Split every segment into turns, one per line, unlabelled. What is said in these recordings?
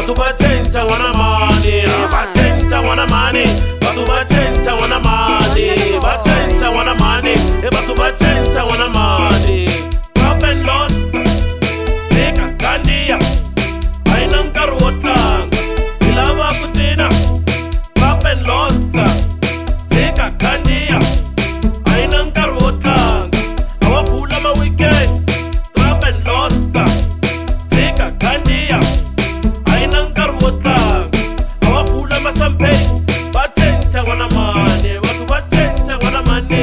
batho ba tšhentšha ngwana mane, ba tšhentšha ngwana mane, batho ba tšhentšha ngwana mane, ba tšhentšha ngwana mane, batho ba tšhentšha ngwana mane. Pop and loss, teka kandiya, aina nkarhi wo tlanga, hi lava ku cina. Pop and loss, teka kandiya, aina nkarhi wo tlanga, awa pfula ma weekend. Pop and loss, teka kandiya, aina nkarhi wo tlanga, awa pfula ma champagne. Ba tšhentšha ngwana mane, batho ba tšhentšha ngwana mane.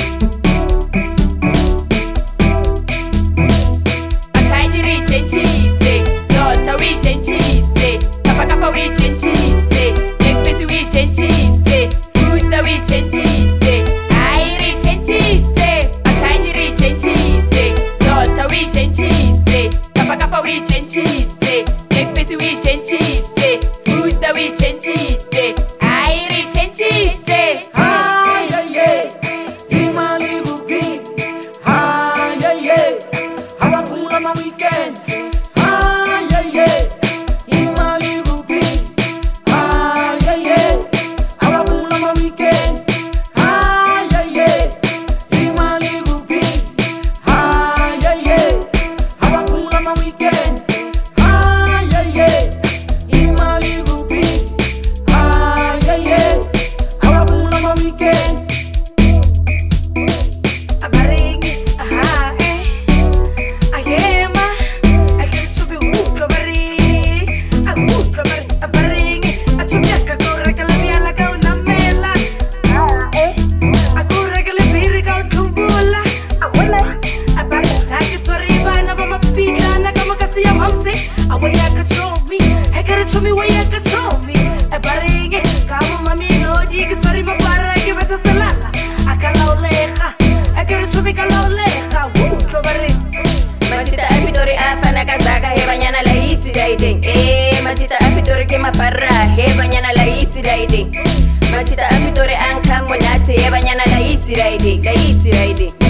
Machita apitori ke maparra he banyana la itiraide. Machita apitori anka monate he banyana la itiraide.